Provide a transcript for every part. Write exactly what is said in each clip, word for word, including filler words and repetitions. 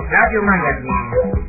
Radio Magazine.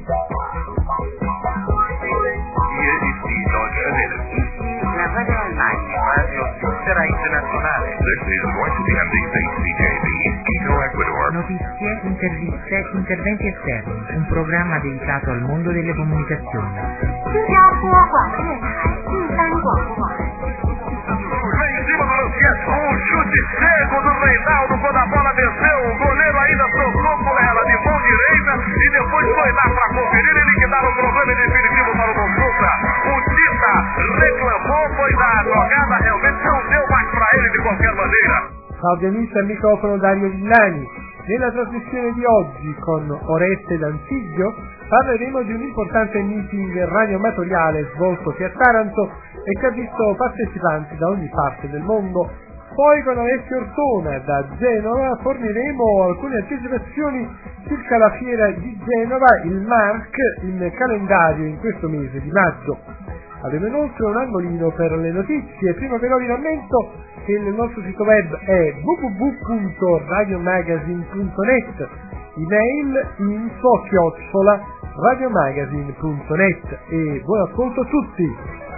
La radio online, radio svizzera internazionale. This is going to be M D C C J B, Quito, Ecuador. Notizie, interviste, interventi esterni. Un programma dedicato al mondo delle comunicazioni. 新加坡广播电台第三广播网。 Lá em cima do Luciano, um chute cego do Reinaldo quando a bola desceu. O goleiro ainda soltou com ela de mão direita e depois foi lá para conferir e liquidar o problema definitivo para o Bonsutra. O Tita reclamou, pois a jogada realmente não deu mais para ele de qualquer maneira. Salve amici, al microfono Dario Villani. Nella trasmissione di oggi con Oreste D'Antiglio parleremo di un importante meeting radioamatoriale svoltosi a Taranto e che ha visto partecipanti da ogni parte del mondo. Poi con Alessio Ortona da Genova forniremo alcune anticipazioni circa la fiera di Genova, il MARC, in calendario in questo mese di maggio. Avremo inoltre un angolino per le notizie. Prima però vi rammento che il nostro sito web è w w w punto radiomagazine punto net, email info chiocciola radiomagazine punto net e buon ascolto a tutti!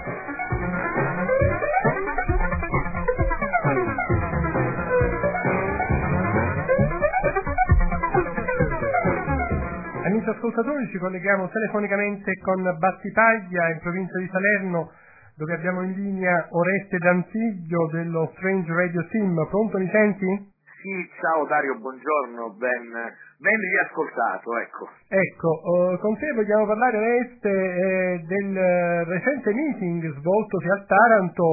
Amici ascoltatori, ci colleghiamo telefonicamente con Battipaglia in provincia di Salerno, dove abbiamo in linea Oreste D'Antiglio dello Strange Radio Team. Pronto, mi senti? Sì, ciao Dario, buongiorno, ben, ben riascoltato, ecco. Ecco, uh, con te vogliamo parlare, Oreste, eh, del recente meeting svoltosi a Taranto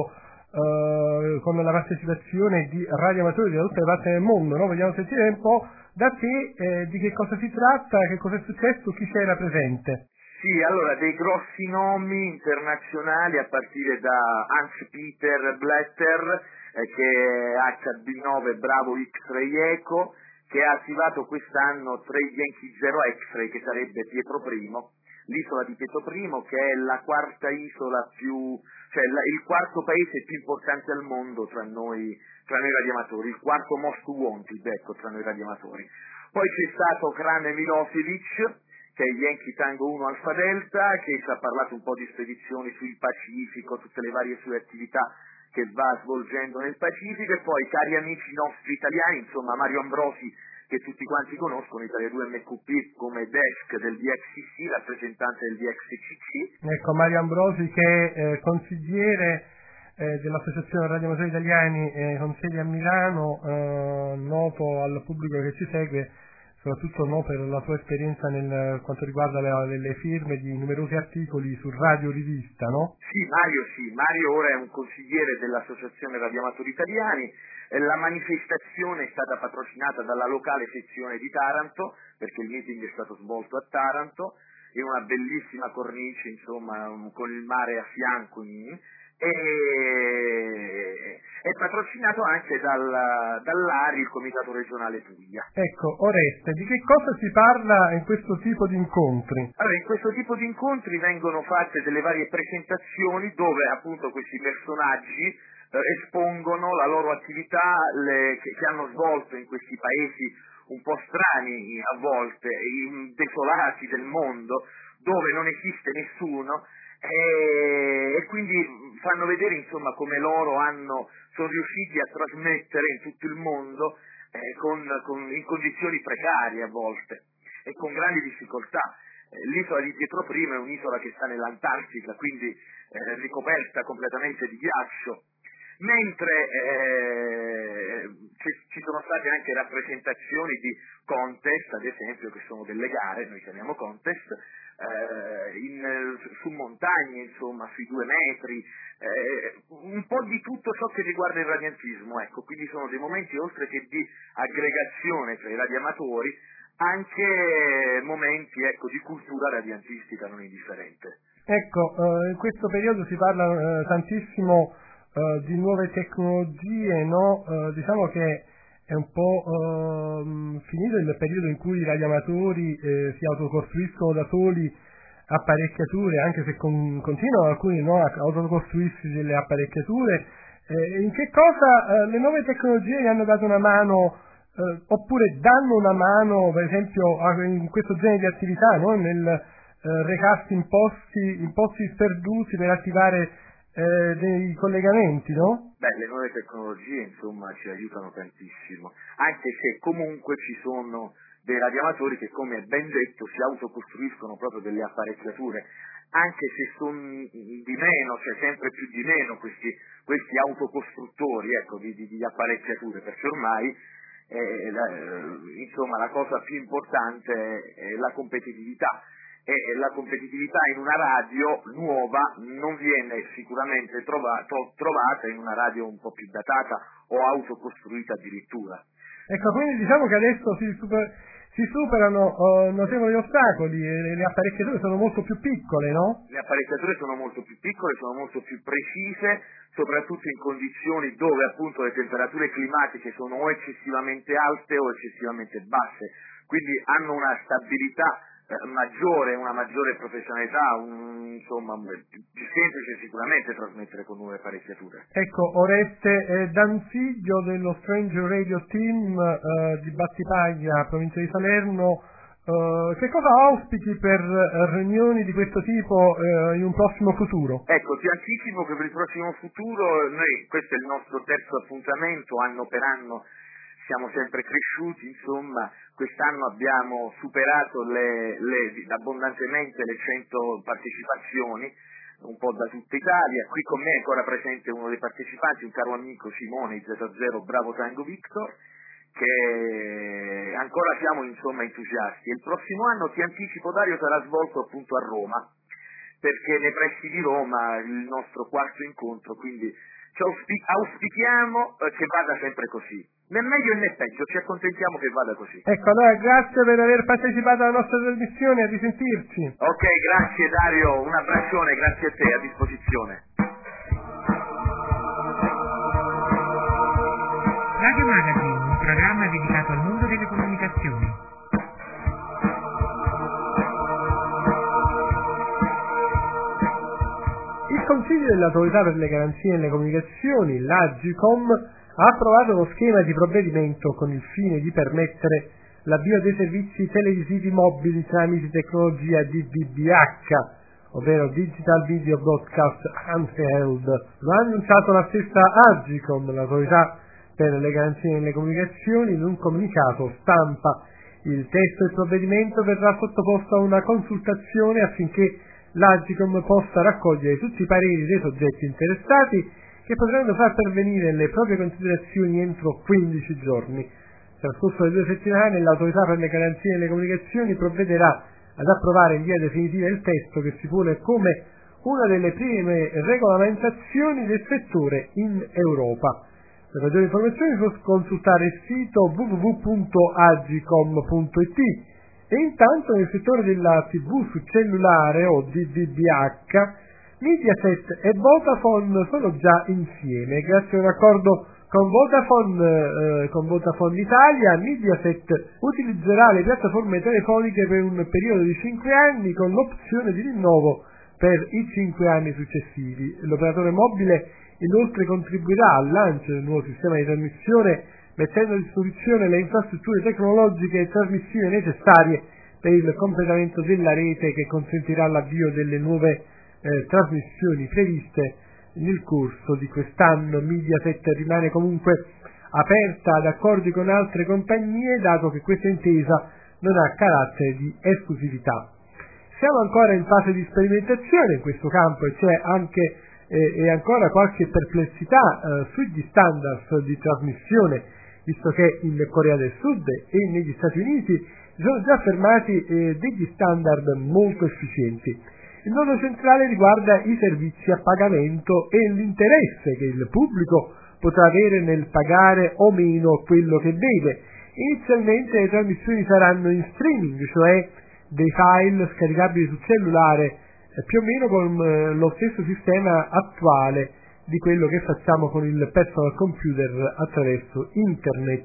uh, con la partecipazione di radioamatori da tutte le parti del mondo, no? Vogliamo sentire un po' da te eh, di che cosa si tratta, che cosa è successo, chi c'era presente. Sì, allora, dei grossi nomi internazionali a partire da Hans-Peter Blatter, eh, che è H B nove Bravo X-Ray Eco, che ha attivato quest'anno tre Yankee Zero X-Ray, che sarebbe Pietro I, l'isola di Pietro I, che è la quarta isola più, cioè la, il quarto paese più importante al mondo tra noi, tra noi radioamatori, il quarto most wanted, ecco, tra noi radioamatori. Poi c'è stato Krane Milosevic, che è Yankee Tango uno Alfa Delta, che ci ha parlato un po' di spedizioni sul Pacifico, tutte le varie sue attività che va svolgendo nel Pacifico, e poi cari amici nostri italiani, insomma Mario Ambrosi, che tutti quanti conoscono, Italia due M Q P come desk del D X C C, rappresentante del D X C C. Ecco, Mario Ambrosi che è eh, consigliere eh, dell'Associazione Radioamatori Italiani, eh, con sede a Milano, eh, noto al pubblico che ci segue, soprattutto no, per la sua esperienza nel quanto riguarda le, le firme di numerosi articoli su Radio Rivista, no? Sì, Mario sì, Mario ora è un consigliere dell'Associazione Radioamatori Italiani. La manifestazione è stata patrocinata dalla locale sezione di Taranto, perché il meeting è stato svolto a Taranto, in una bellissima cornice, insomma, con il mare a fianco, e è patrocinato anche dal, dall'A R I, il Comitato Regionale Puglia. Ecco, Oreste, di che cosa si parla in questo tipo di incontri? Allora, in questo tipo di incontri vengono fatte delle varie presentazioni dove appunto questi personaggi eh, espongono la loro attività le, che, che hanno svolto in questi paesi un po' strani a volte, desolati del mondo, dove non esiste nessuno, e, e quindi fanno vedere insomma come loro hanno, sono riusciti a trasmettere in tutto il mondo eh, con, con, in condizioni precarie a volte e con grandi difficoltà. Eh, l'isola di Pietro I è un'isola che sta nell'Antartica, quindi eh, ricoperta completamente di ghiaccio, mentre eh, ci sono state anche rappresentazioni di contest, ad esempio, che sono delle gare, noi chiamiamo contest, eh, in, su montagne, insomma, sui due metri, eh, un po' di tutto ciò che riguarda il radiantismo, ecco, quindi sono dei momenti, oltre che di aggregazione tra i radioamatori, anche momenti, ecco, di cultura radiantistica non indifferente. Ecco, eh, in questo periodo si parla eh, tantissimo Uh, di nuove tecnologie, no? Uh, diciamo che è un po' uh, finito il periodo in cui i radioamatori eh, si autocostruiscono da soli apparecchiature, anche se con, continuano alcuni no, a autocostruirsi delle apparecchiature. Eh, in che cosa uh, le nuove tecnologie gli hanno dato una mano uh, eh, oppure danno una mano, per esempio, a, in questo genere di attività, no? Nel eh, recarsi in posti, in posti sperduti per attivare eh, dei collegamenti, no? Beh, le nuove tecnologie, insomma, ci aiutano tantissimo, anche se comunque ci sono dei radioamatori che, come ben detto, si autocostruiscono proprio delle apparecchiature, anche se sono di meno, cioè sempre più di meno questi, questi autocostruttori, ecco, di, di, di apparecchiature, perché ormai eh, la, insomma la cosa più importante è la competitività, e la competitività in una radio nuova non viene sicuramente trova, to, trovata in una radio un po' più datata o autocostruita addirittura. Ecco, quindi diciamo che adesso si, super, si superano uh, notevoli ostacoli e le apparecchiature sono molto più piccole, no? Le apparecchiature sono molto più piccole, sono molto più precise, soprattutto in condizioni dove appunto le temperature climatiche sono o eccessivamente alte o eccessivamente basse, quindi hanno una stabilità maggiore, una maggiore professionalità, un, insomma, più semplice sicuramente trasmettere con nuove apparecchiature. Ecco, Oreste eh, Danziglio dello Stranger Radio Team eh, di Battipaglia, provincia di Salerno, eh, che cosa auspichi per eh, riunioni di questo tipo eh, in un prossimo futuro? Ecco, ti anticipo che per il prossimo futuro, noi, questo è il nostro terzo appuntamento, anno per anno siamo sempre cresciuti, insomma, quest'anno abbiamo superato le, le, abbondantemente le cento partecipazioni, un po' da tutta Italia. Qui con me è ancora presente uno dei partecipanti, un caro amico Simone Z zero Bravo Tango Victor, che ancora siamo insomma entusiasti. Il prossimo anno, ti anticipo Dario, sarà svolto appunto a Roma, perché nei pressi di Roma il nostro quarto incontro, quindi ci auspi- auspichiamo eh, che vada sempre così. Né meglio né peggio, ci accontentiamo che vada così. Ecco, allora grazie per aver partecipato alla nostra trasmissione, a risentirci. Ok, grazie Dario, un abbraccione, grazie a te, a disposizione. Radio Magazine, un programma dedicato al mondo delle comunicazioni. Il Consiglio dell'Autorità per le Garanzie nelle Comunicazioni, l'Agcom, ha approvato uno schema di provvedimento con il fine di permettere l'avvio dei servizi televisivi mobili tramite tecnologia D V B H, ovvero Digital Video Broadcast Handheld. Lo ha annunciato la stessa Agcom, l'Autorità per le Garanzie nelle Comunicazioni, in un comunicato stampa. Il testo del provvedimento verrà sottoposto a una consultazione affinché l'Agcom possa raccogliere tutti i pareri dei soggetti interessati, che potranno far pervenire le proprie considerazioni entro quindici giorni. Trascorso le due settimane, l'Autorità per le Garanzie nelle Comunicazioni provvederà ad approvare in via definitiva il testo, che si pone come una delle prime regolamentazioni del settore in Europa. Per maggiori informazioni può consultare il sito w w w punto agcom punto i t. E intanto nel settore della tivù su cellulare o D V B H, Mediaset e Vodafone sono già insieme. Grazie a un accordo con Vodafone, eh, con Vodafone Italia, Mediaset utilizzerà le piattaforme telefoniche per un periodo di cinque anni con l'opzione di rinnovo per i cinque anni successivi. L'operatore mobile inoltre contribuirà al lancio del nuovo sistema di trasmissione, mettendo a disposizione le infrastrutture tecnologiche e trasmissive necessarie per il completamento della rete, che consentirà l'avvio delle nuove eh, trasmissioni previste nel corso di quest'anno. Mediaset rimane comunque aperta ad accordi con altre compagnie, dato che questa intesa non ha carattere di esclusività. Siamo ancora in fase di sperimentazione in questo campo e c'è anche eh, e ancora qualche perplessità eh, sugli standard di trasmissione, visto che in Corea del Sud e negli Stati Uniti si sono già affermati eh, degli standard molto efficienti. Il nodo centrale riguarda i servizi a pagamento e l'interesse che il pubblico potrà avere nel pagare o meno quello che deve. Inizialmente le trasmissioni saranno in streaming, cioè dei file scaricabili sul cellulare, eh, più o meno con eh, lo stesso sistema attuale di quello che facciamo con il personal computer attraverso internet.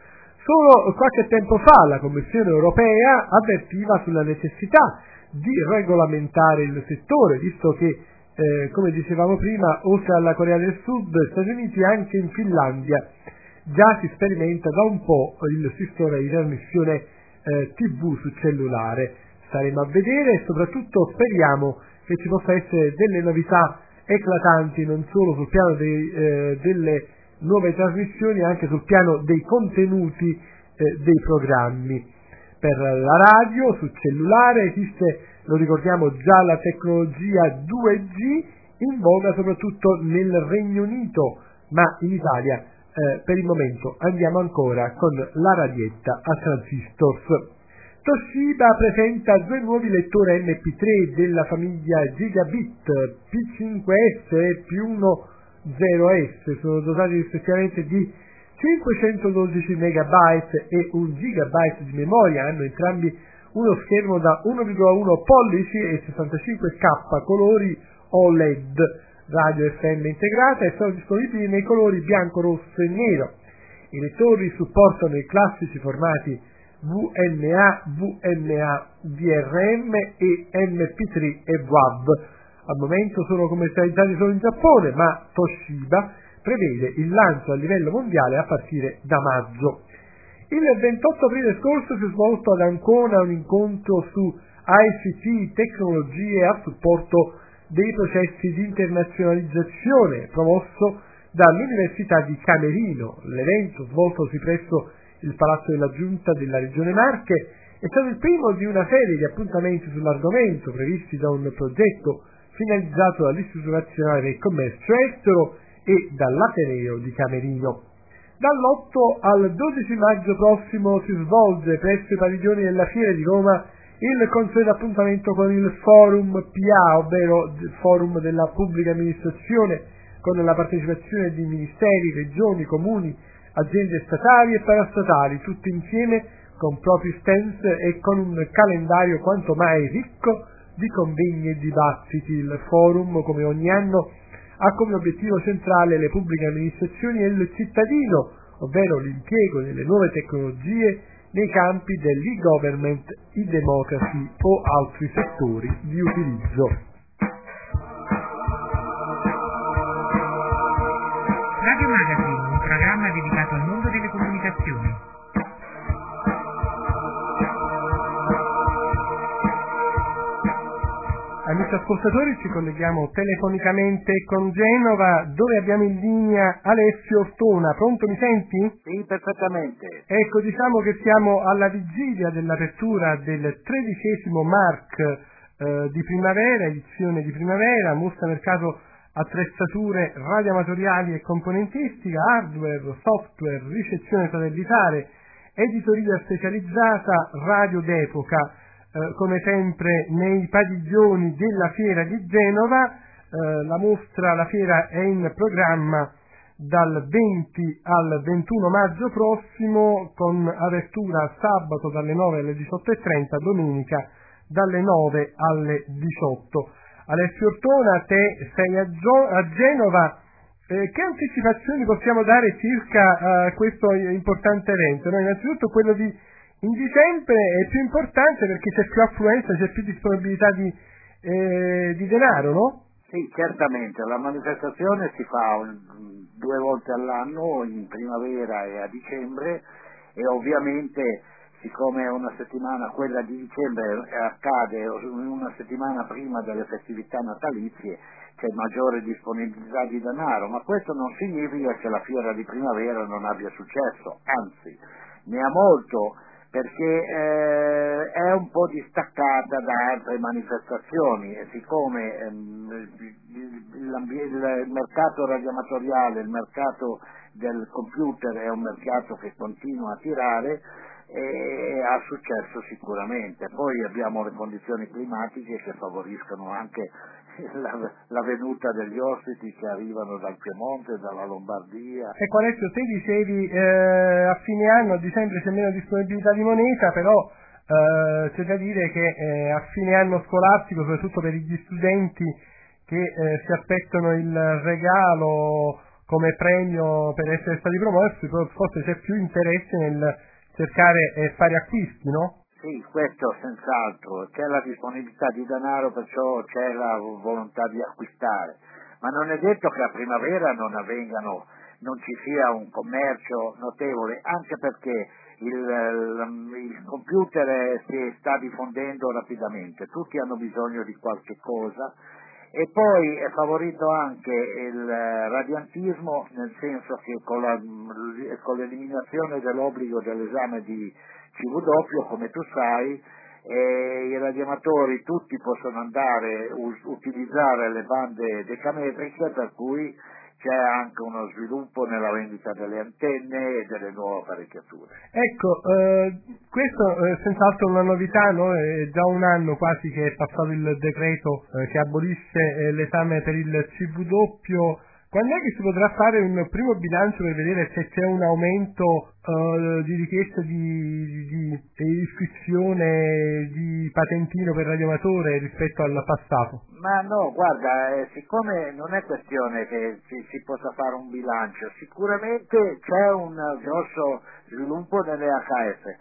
Solo qualche tempo fa la Commissione europea avvertiva sulla necessità di regolamentare il settore, visto che, eh, come dicevamo prima, oltre alla Corea del Sud, Stati Uniti, anche in Finlandia già si sperimenta da un po' il sistema di trasmissione eh, tivù su cellulare. Staremo a vedere e soprattutto speriamo che ci possa essere delle novità eclatanti non solo sul piano dei, eh, delle nuove trasmissioni, anche sul piano dei contenuti eh, dei programmi. Per la radio su cellulare esiste, lo ricordiamo già, la tecnologia due G, in voga soprattutto nel Regno Unito, ma in Italia eh, per il momento andiamo ancora con la radietta a transistors. Toshiba presenta due nuovi lettori M P tre della famiglia Gigabit P cinque S e P dodici S, sono dotati rispettivamente di cinquecentododici megabyte e un gigabyte di memoria, hanno entrambi uno schermo da uno virgola uno pollici e sessantacinque K colori O L E D, radio F M integrata, e sono disponibili nei colori bianco, rosso e nero. I lettori supportano i classici formati V M A, V M A D R M e M P tre e W A V. Al momento sono commercializzati solo in Giappone, ma Toshiba prevede il lancio a livello mondiale a partire da maggio. Il ventotto aprile scorso si è svolto ad Ancona un incontro su I C T, tecnologie a supporto dei processi di internazionalizzazione, promosso dall'Università di Camerino. L'evento, svoltosi presso il Palazzo della Giunta della Regione Marche, è stato il primo di una serie di appuntamenti sull'argomento previsti da un progetto finalizzato dall'Istituto Nazionale del Commercio Estero e dall'Ateneo di Camerino. Dall'otto al dodici maggio prossimo si svolge presso i padiglioni della Fiera di Roma il consueto appuntamento con il Forum P A, ovvero il Forum della Pubblica Amministrazione, con la partecipazione di ministeri, regioni, comuni, aziende statali e parastatali, tutti insieme con propri stand e con un calendario quanto mai ricco di convegni e dibattiti. Il forum, come ogni anno, ha come obiettivo centrale le pubbliche amministrazioni e il cittadino, ovvero l'impiego delle nuove tecnologie nei campi dell'e-government, e-democracy o altri settori di utilizzo. Radio Magazine, un programma dedicato al mondo delle comunicazioni. Amici ascoltatori, ci colleghiamo telefonicamente con Genova, dove abbiamo in linea Alessio Ortona. Pronto, mi senti? Sì, perfettamente. Ecco, diciamo che siamo alla vigilia dell'apertura del tredicesimo M A R C eh, di primavera, edizione di primavera, mostra mercato attrezzature radioamatoriali e componentistica, hardware, software, ricezione satellitare, editoria specializzata, radio d'epoca. Eh, come sempre nei padiglioni della Fiera di Genova. Eh, la mostra, la fiera è in programma dal venti al ventuno maggio prossimo, con apertura sabato dalle nove alle diciotto e trenta, domenica dalle nove alle diciotto. Alessio Ortona, te sei a, Gio- a Genova, eh, che anticipazioni possiamo dare circa eh, questo importante evento? No, innanzitutto quello di in dicembre è più importante perché c'è più affluenza, c'è più disponibilità di, eh, di denaro, no? Sì, certamente. La manifestazione si fa un, due volte all'anno, in primavera e a dicembre, e ovviamente, siccome è una settimana, quella di dicembre accade una settimana prima delle festività natalizie, c'è maggiore disponibilità di denaro, ma questo non significa che la fiera di primavera non abbia successo, anzi, ne ha molto, perché eh, è un po' distaccata da altre manifestazioni, e siccome ehm, il, il mercato radioamatoriale, il mercato del computer è un mercato che continua a tirare, e ha successo sicuramente. Poi abbiamo le condizioni climatiche che favoriscono anche la, la venuta degli ospiti che arrivano dal Piemonte, dalla Lombardia. Ecco Alessio, te dicevi eh, a fine anno, a dicembre c'è meno disponibilità di moneta, però eh, c'è da dire che eh, a fine anno scolastico, soprattutto per gli studenti che eh, si aspettano il regalo come premio per essere stati promossi, forse c'è più interesse nel cercare e fare acquisti, no? Sì, questo senz'altro, c'è la disponibilità di denaro, perciò c'è la volontà di acquistare, ma non è detto che a primavera non avvengano non ci sia un commercio notevole, anche perché il, il, il computer si sta diffondendo rapidamente, tutti hanno bisogno di qualche cosa, e poi è favorito anche il radiantismo, nel senso che con, la, con l'eliminazione dell'obbligo dell'esame di C V doppio, come tu sai, eh, i radioamatori tutti possono andare a utilizzare le bande decametriche, per cui c'è anche uno sviluppo nella vendita delle antenne e delle nuove apparecchiature. Ecco, eh, questo è senz'altro una novità, no? È già un anno quasi che è passato il decreto eh, che abolisce eh, l'esame per il C V doppio. Quando è che si potrà fare un primo bilancio per vedere se c'è un aumento uh, di richiesta di, di, di iscrizione di patentino per radioamatore rispetto al passato? Ma no, guarda, eh, siccome non è questione che si, si possa fare un bilancio, sicuramente c'è un grosso sviluppo nelle H F.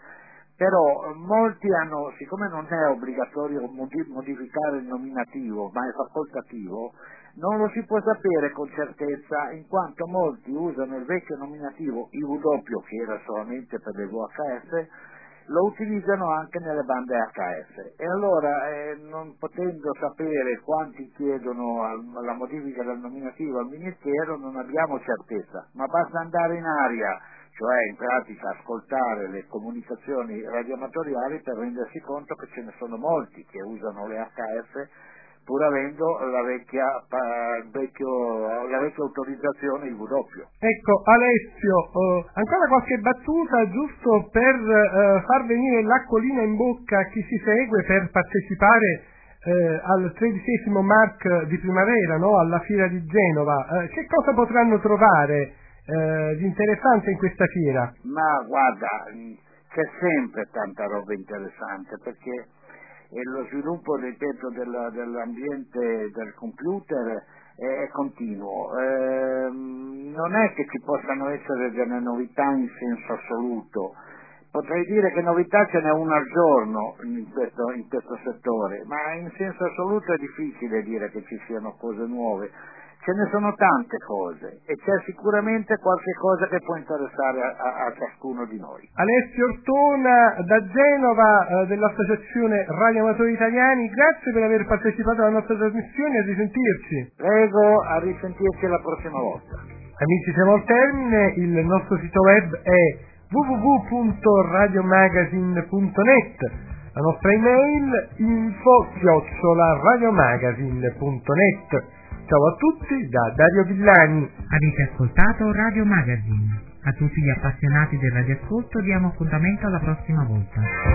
Però molti hanno, siccome non è obbligatorio modificare il nominativo, ma è facoltativo, non lo si può sapere con certezza, in quanto molti usano il vecchio nominativo I V doppio, che era solamente per le V H F, lo utilizzano anche nelle bande H F. E allora, eh, non potendo sapere quanti chiedono al, la modifica del nominativo al Ministero, non abbiamo certezza, ma basta andare in aria, cioè in pratica ascoltare le comunicazioni radioamatoriali, per rendersi conto che ce ne sono molti che usano le H F pur avendo la vecchia, uh, vecchio, la vecchia autorizzazione I V doppio. Ecco Alessio, uh, ancora qualche battuta giusto per uh, far venire l'acquolina in bocca a chi si segue per partecipare uh, al tredicesimo M A R C di primavera, no? Alla fiera di Genova. Uh, che cosa potranno trovare uh, di interessante in questa fiera? Ma guarda, c'è sempre tanta roba interessante, perché e lo sviluppo, ripeto, della, dell'ambiente del computer è, è continuo. Eh, non è che ci possano essere delle novità in senso assoluto. Potrei dire che novità ce n'è una al giorno in questo, in questo settore, ma in senso assoluto è difficile dire che ci siano cose nuove. Ce ne sono tante cose e c'è sicuramente qualche cosa che può interessare a, a, a ciascuno di noi. Alessio Ortona da Genova, eh, dell'Associazione Radioamatori Italiani, grazie per aver partecipato alla nostra trasmissione e a risentirci. Prego, a risentirci la prossima volta. Amici, siamo al termine, il nostro sito web è w w w punto radiomagazine punto net, la nostra email info chiocciola radiomagazine punto net. Ciao a tutti da Dario Villani. Avete ascoltato Radio Magazine. A tutti gli appassionati del radioascolto diamo appuntamento alla prossima volta.